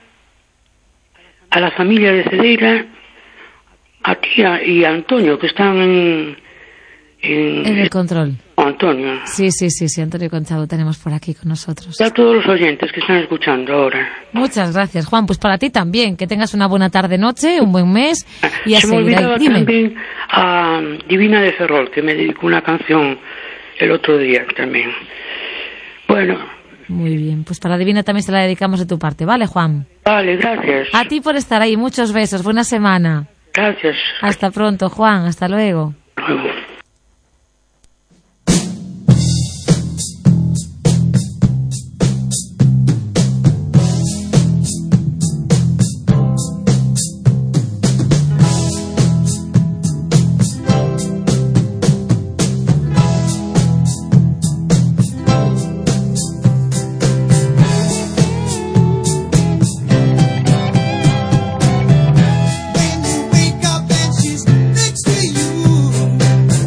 a la familia de Cedeira, a tía y a Antonio, que están en... En, en el control. Antonio. Sí, sí, sí, sí, Antonio Conchado tenemos por aquí con nosotros. Y a todos los oyentes que están escuchando ahora. Muchas gracias, Juan. Pues para ti también, que tengas una buena tarde-noche, un buen mes y a Se seguir. me olvidaba Dime. también a Divina de Ferrol, que me dedicó una canción el otro día también. Bueno. Muy bien, pues para Divina también se la dedicamos de tu parte, ¿vale, Juan? Vale, gracias. A ti por estar ahí, muchos besos, buena semana. Gracias. Hasta pronto, Juan, hasta luego. Luego. When you wake up and she's next to you.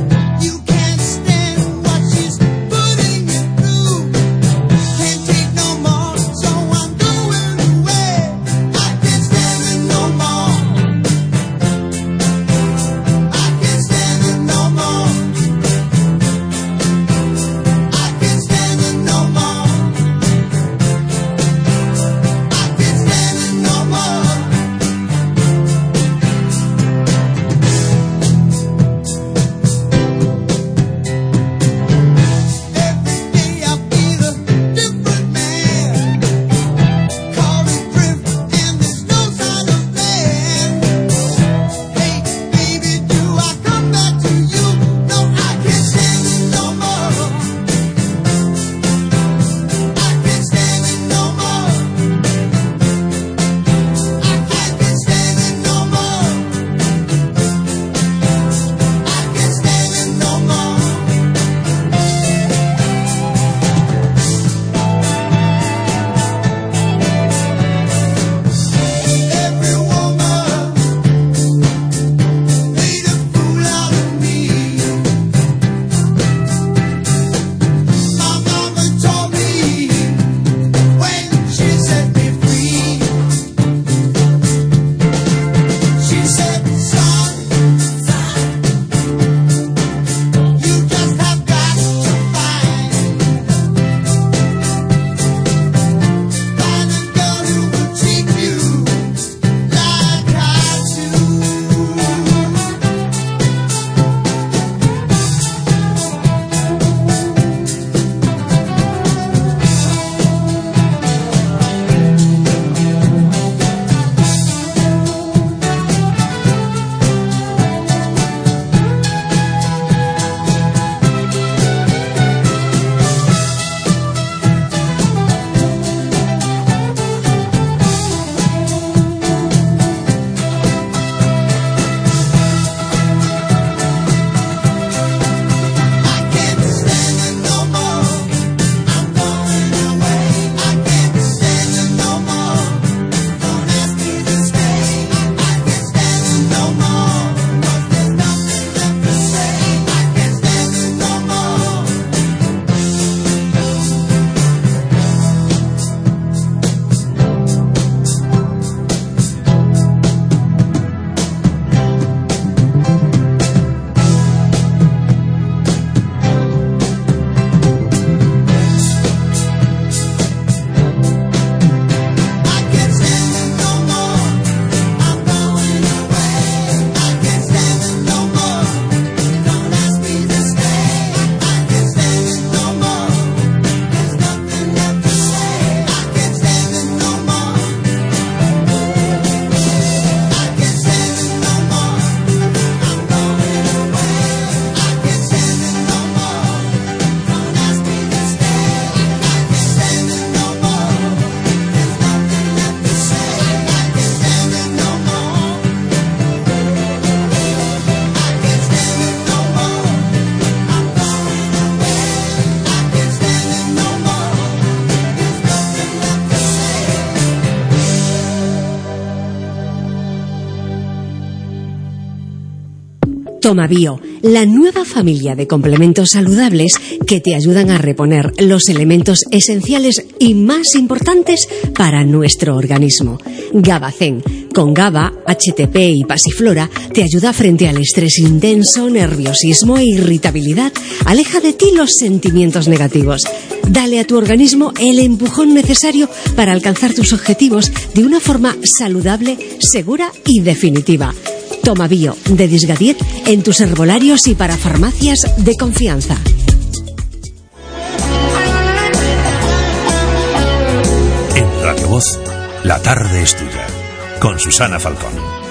Toma Bio, la nueva familia de complementos saludables que te ayudan a reponer los elementos esenciales y más importantes para nuestro organismo. GABACEN, con GABA, H T P y pasiflora, te ayuda frente al estrés intenso, nerviosismo e irritabilidad. Aleja de ti los sentimientos negativos. Dale a tu organismo el empujón necesario para alcanzar tus objetivos de una forma saludable, segura y definitiva. Toma Bio, de Disgadiet, en tus herbolarios y para farmacias de confianza. En Radio Voz, la tarde es tuya, con Susana Falcón.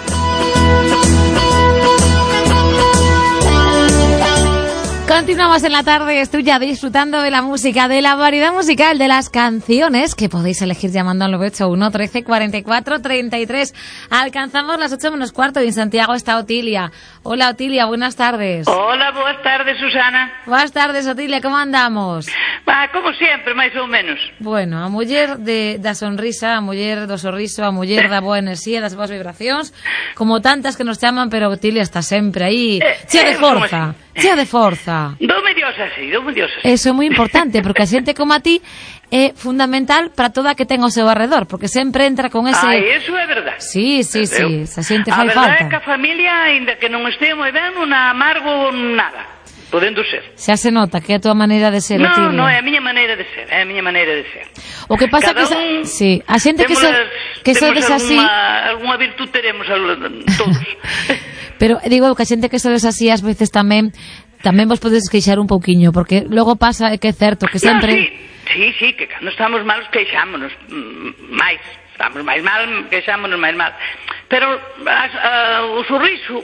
Continuamos en la tarde, estoy ya disfrutando de la música, de la variedad musical, de las canciones que podéis elegir llamando al nueve ocho uno, trece, cuarenta y cuatro, treinta y tres. Alcanzamos las ocho menos cuarto y en Santiago está Otilia. Hola Otilia, buenas tardes. Hola, buenas tardes, Susana. Buenas tardes, Otilia, ¿cómo andamos? Va, como sempre, máis ou menos. Bueno, a muller de, da sonrisa, a muller do sorriso, a muller da boa enerxía, das boas vibracións, como tantas que nos chaman, pero Otilia está sempre aí, eh, chea de forza, chea de forza. Dome Dios así, dome Dios así. Eso é moi importante, porque a xente como a ti é fundamental para toda a que ten ao seu arredor, porque sempre entra con ese... Ai, eso é verdade. Sí, sí, sí, esa xente fai falta. A verdade é que a familia, ainda que non este moi ben, non amargo nada. Podendo ser. Xa se nota que é a tua maneira de ser, no, Otilia. Non, non, é a miña maneira de ser, é a miña maneira de ser. O que pasa Cada que sa... un... sí, a xente que so... que sodes así, algunha virtud teremos todos. pero digo que a xente que sodes así ás veces tamén tamén vos podes queixar un pouquiño, porque logo pasa que é certo que sempre no, sí, sí, sí, que cando estamos malos queixámonos máis, estamos máis mal, queixámonos máis mal. Pero as, a, o sorriso,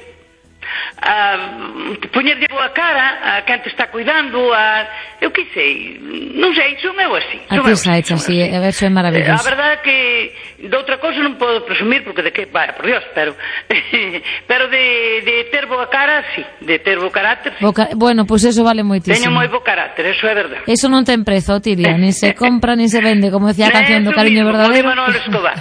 a poñerlle boa cara a quen te está cuidando, a eu que sei, non sei, son eu así. A ti xa hecha así, a ver, eso é maravilloso. A verdade é que de outra cosa non podo presumir, porque de que, vaya, por Dios, pero pero de, de ter boa cara, sí, de ter bo carácter, sí. Boca... Bueno, pois pues eso vale moitísimo. Teño moi bo carácter, eso é verdade. Eso non ten prezo, Otilia, ni se compra, ni se vende, como decía a canción do Cariño Verdadero. Manuel Escobar.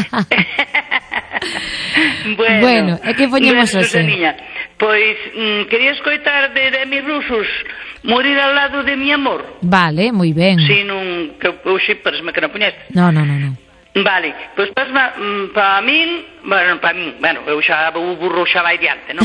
bueno, bueno, é que poñemos bueno, ese. Pois, mm, quería escoitar de Demi Rusos, Morir al lado de mi amor. Vale, moi ben. Si, non, que hoxe paresme que non puñeste. No, no, no, no. Vale, pois pues, para pa min, bueno, para min, bueno, eu xa o burro xa vai diante, non?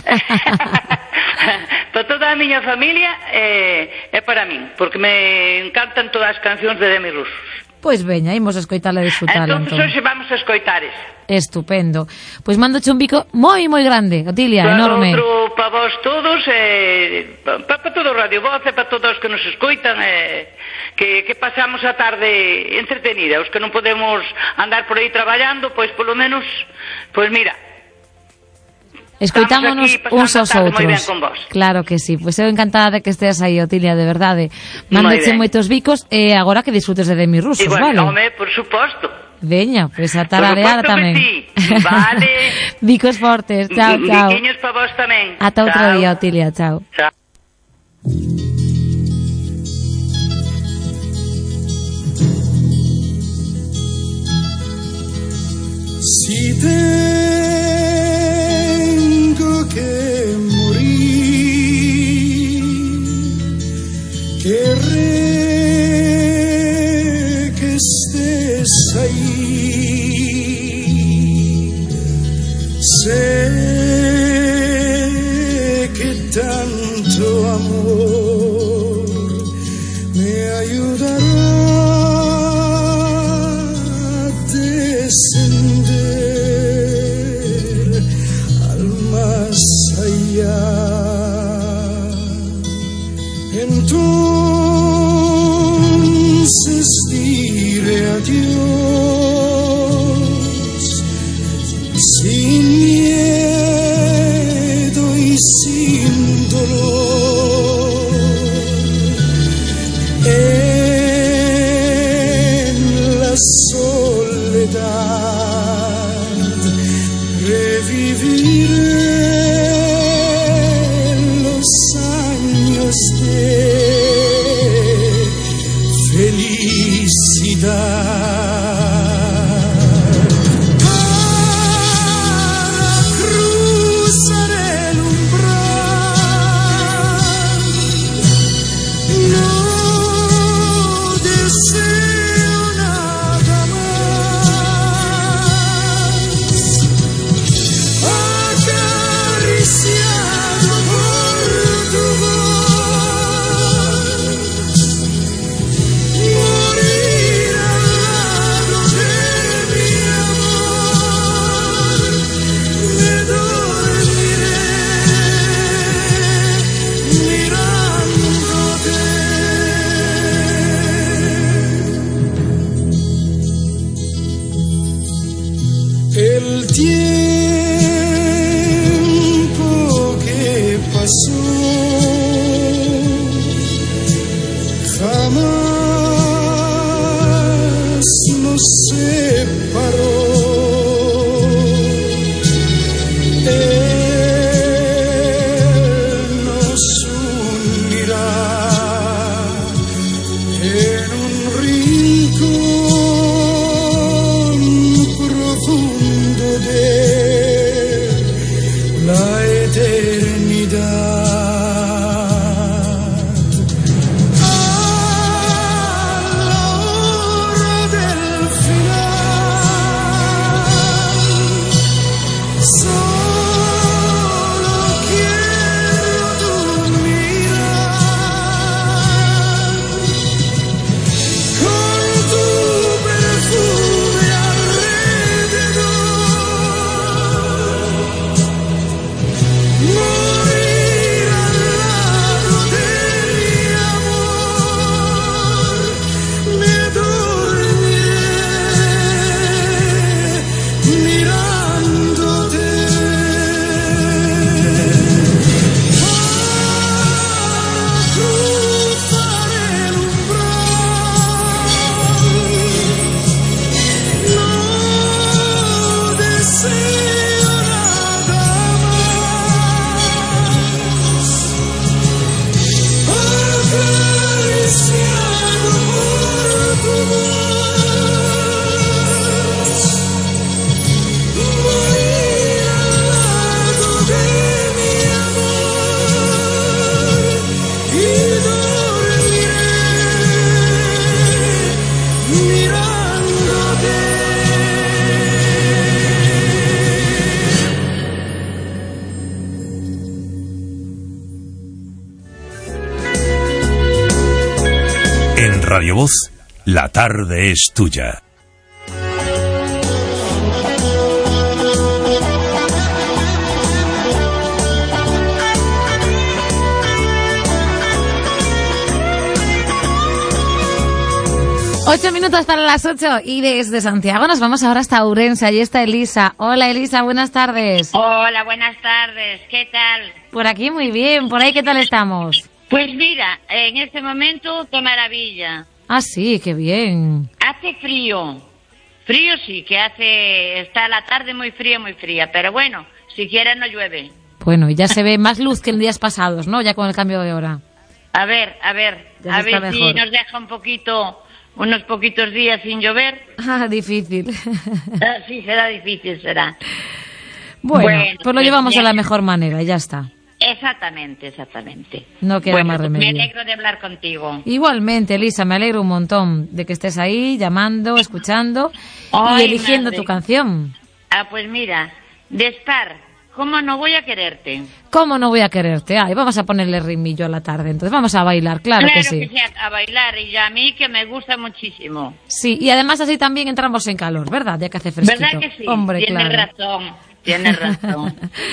Para toda a miña familia é, é para min, porque me encantan todas as cancións de Demi Rusos. Pois veña, imos a escoitala e disfrutala. Entón, entón. Hoxe vamos a escoitar esa. Estupendo. Pois mandoche un bico moi, moi grande, Otilia, para enorme. Outro para vos todos, eh, para pa todo o Radio Voz, e para todos os que nos escoitan, eh, que, que pasamos a tarde entretenida. Os que non podemos andar por aí traballando, pois polo menos, pois mira, escoitámonos uns aos outros. Claro que sí, pois eu encantada de que estés aí, Otilia, de verdade. Mándoche moitos bicos e agora que disfrutes de Demi Rusos, igual, vale? Home, por suposto. Veña, pois a tararear tamén. Sí. Vale. Bicos fortes, chao, chao. Biquiños para vos tamén. Ata outro día, Otilia, chao. Chao. Si tengo que morir, querré que estés ahí. Sé que tanto amor me ayudará a descender al más allá. Entonces diré adiós sin miedo y sin dolor. En la soledad reviviré los años de felicidad. Para cruzar el umbral tiempo que pasó jamás nos separó. Radio Voz, la tarde es tuya. Ocho minutos para las ocho y desde Santiago nos vamos ahora hasta Ourense. Allí está Elisa. Hola Elisa, buenas tardes. Hola, buenas tardes. ¿Qué tal? Por aquí muy bien. ¿Por ahí qué tal estamos? Pues mira, en este momento, qué maravilla. Ah, sí, qué bien. Hace frío. Frío sí, que hace... Está la tarde muy fría, muy fría. Pero bueno, siquiera no llueve. Bueno, y ya se ve más luz que en días pasados, ¿no? Ya con el cambio de hora. A ver, a ver. Ya a ver mejor. Si nos deja un poquito... Unos poquitos días sin llover. Ah, difícil. Ah, sí, será difícil, será. Bueno, bueno pues lo pues llevamos bien. de la mejor manera, y ya está. Exactamente, exactamente. No queda bueno, más pues remedio. me alegro de hablar contigo. Igualmente, Elisa, me alegro un montón de que estés ahí, llamando, escuchando Ay, y eligiendo madre. tu canción. Ah, pues mira, Despar, ¿cómo no voy a quererte? ¿Cómo no voy a quererte? Ay, vamos a ponerle ritmillo a la tarde, entonces vamos a bailar, claro, claro que sí. que sí, a, a bailar, y a mí que me gusta muchísimo. Sí, y además así también entramos en calor, ¿verdad? Ya que hace fresquito. ¿Verdad que sí? Hombre, tienes claro. razón, tienes razón.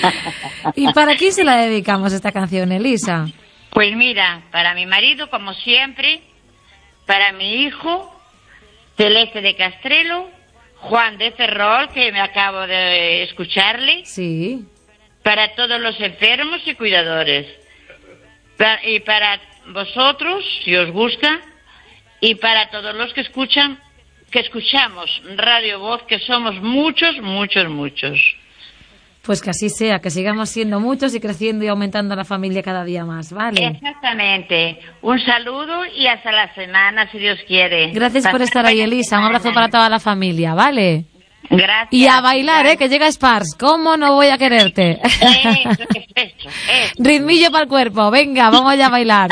¿Y para quién se la dedicamos esta canción, Elisa? Pues mira, para mi marido, como siempre, para mi hijo, Celeste de Castrelo, Juan de Ferrol, que me acabo de escucharle. Sí. Para todos los enfermos y cuidadores. Pa- y para vosotros, si os gusta, y para todos los que escuchan, que escuchamos Radio Voz, que somos muchos, muchos, muchos. Pues que así sea, que sigamos siendo muchos y creciendo y aumentando la familia cada día más, ¿vale? Exactamente. Un saludo y hasta la semana, si Dios quiere. Gracias por estar ahí, Elisa. Un abrazo para toda la familia, ¿vale? Gracias. Y a bailar, ¿eh? Que llega Spars. ¿Cómo no voy a quererte? Eso, eso, eso. Ritmillo para el cuerpo. Venga, vamos ya a bailar.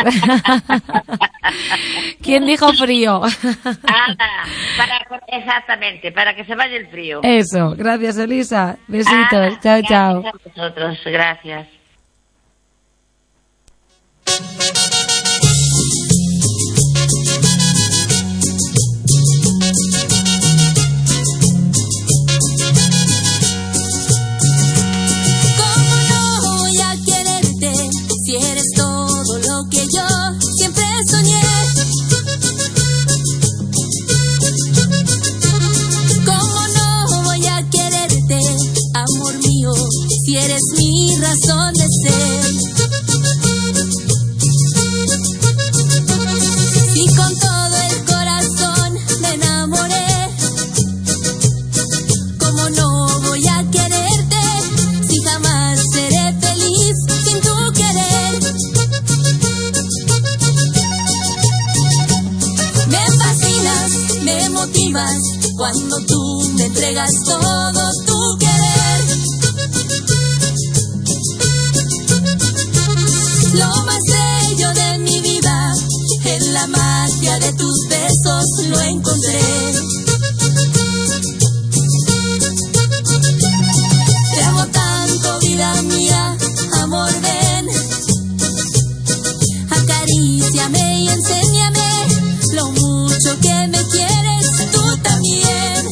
¿Quién dijo frío? Anda, para, exactamente, para que se vaya el frío. Eso. Gracias, Elisa. Besitos. Anda, Chao, chao. gracias a vosotros, gracias. ¿Cómo no voy a quererte si eres todo lo que yo siempre soñé? ¿Cómo no voy a quererte eres mi razón de ser. Si con todo el corazón me enamoré, ¿cómo no voy a quererte si jamás seré feliz sin tu querer? Me fascinas, me motivas cuando tú me entregas todo tu querer. Lo más bello de mi vida, en la magia de tus besos lo encontré. Te amo tanto, vida mía, amor, ven. Acaríciame y enséñame lo mucho que me quieres tú también.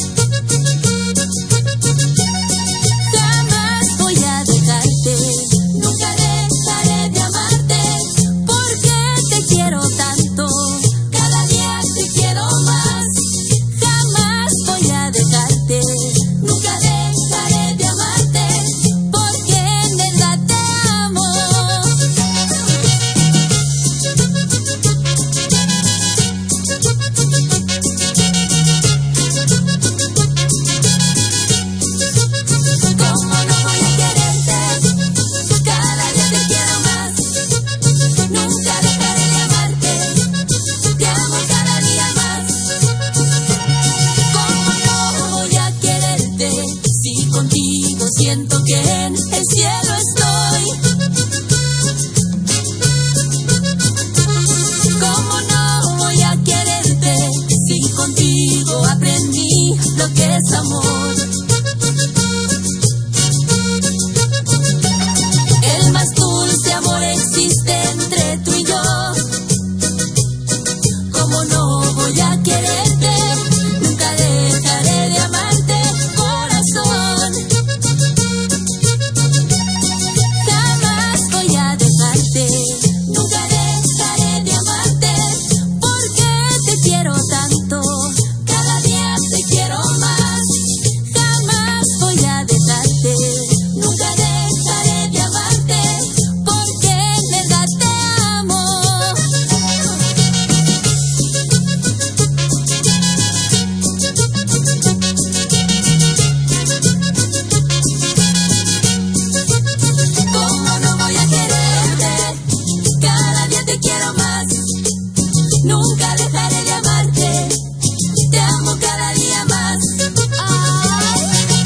Jamás voy a dejarte, nunca dejaré de amarte, porque te quiero tanto, cada día te quiero más. Jamás voy a dejarte, nunca dejaré de amarte, porque en verdad te amo. ¿Cómo no voy a quererte? Cada día te quiero más. Nunca dejaré de amarte. Te amo cada día más. ¿Cómo no voy a quererte si contigo siento que en el cielo estoy? ¿Cómo no voy a quererte si contigo aprendí lo que es amor? El más dulce amor existe entre tú y yo. ¿Cómo no voy a quererte? Nunca dejaré de amarte, corazón. Jamás voy a dejarte, nunca dejaré de amarte, porque te quiero tanto, cada día te quiero más. Jamás voy a dejarte, nunca dejaré de amarte, porque en verdad te amo. ¿Cómo no voy a quererte? Cada día te quiero más. Nunca dejaré de amarte. Te amo cada día más. Ay.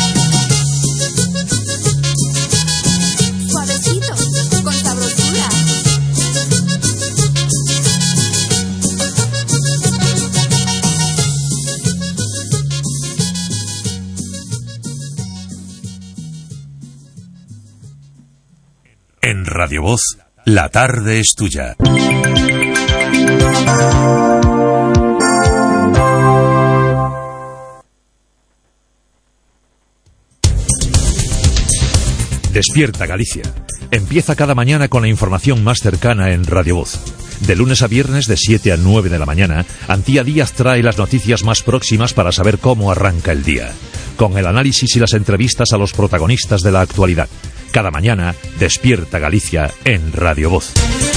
Suavecito, con sabrosura. En Radio Voz, la tarde es tuya. Despierta Galicia. Empieza cada mañana con la información más cercana en Radio Voz. De lunes a viernes de siete a nueve de la mañana, Antía Díaz trae las noticias más próximas para saber cómo arranca el día, con el análisis y las entrevistas a los protagonistas de la actualidad. Cada mañana, Despierta Galicia en Radio Voz.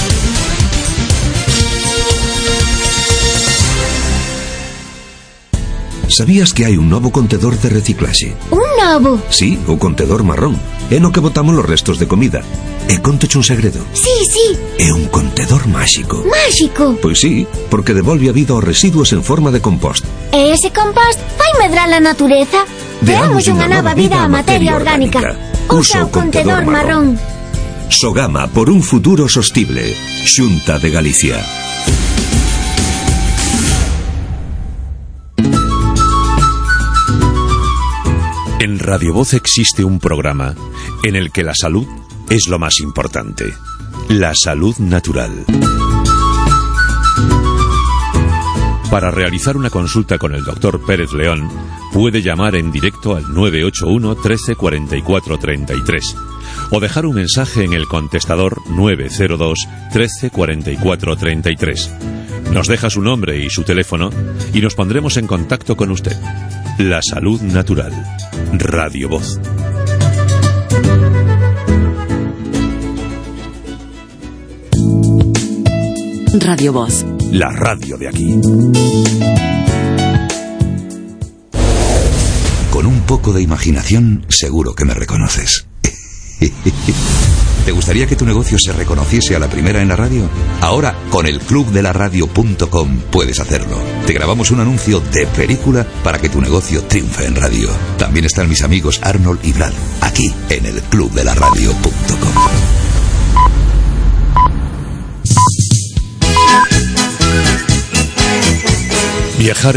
Sabías que hai un novo contedor de reciclaxe? Un novo? Sí, o contedor marrón. É no que botamos os restos de comida. E contoche un segredo. Sí, sí. É un contedor máxico. Máxico? Pois sí, porque devolve a vida aos residuos en forma de compost. E ese compost fai medrar a natureza? Deamos unha nova vida á materia orgánica. Usa o contedor marrón. Sogama por un futuro sostible. Xunta de Galicia. En Radio Voz existe un programa en el que la salud es lo más importante. La salud natural. Para realizar una consulta con el doctor Pérez León, puede llamar en directo al nueve ocho uno, trece, cuarenta y cuatro, treinta y tres o dejar un mensaje en el contestador nueve cero dos, trece, cuarenta y cuatro, treinta y tres. Nos deja su nombre y su teléfono y nos pondremos en contacto con usted. La salud natural. Radio Voz. Radio Voz. La radio de aquí. Con un poco de imaginación, seguro que me reconoces. ¿Te gustaría que tu negocio se reconociese a la primera en la radio? Ahora, con el club de la radio punto com puedes hacerlo. Te grabamos un anuncio de película para que tu negocio triunfe en radio. También están mis amigos Arnold y Brad, aquí en el club de la radio punto com. Viajar